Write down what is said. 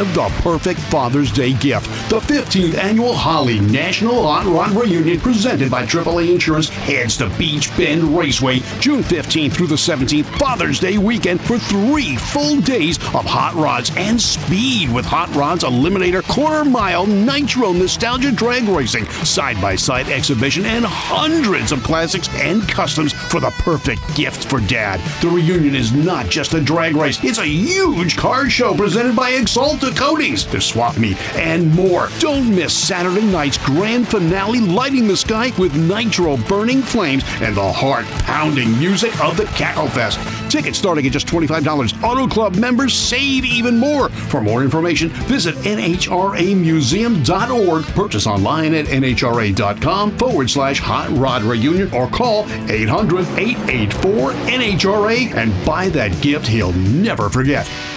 give the perfect Father's Day gift. The 15th Annual Holly National Hot Rod Reunion presented by AAA Insurance heads to Beach Bend Raceway June 15th through the 17th, Father's Day weekend, for 3 full days of hot rods and speed with Hot Rods Eliminator quarter mile nitro nostalgia drag racing, side-by-side exhibition, and hundreds of classics and customs for the perfect gift for Dad. The reunion is not just a drag race, it's a huge car show presented by Exalta Coatings, the swap meet, and more. Don't miss Saturday night's grand finale, lighting the sky with nitro burning flames and the heart-pounding music of the Cackle Fest. Tickets starting at just $25. Auto Club members save even more. For more information, visit NHRAmuseum.org. Purchase online at NHRA.com/Hot Rod Reunion or call 800-884-NHRA and buy that gift he'll never forget.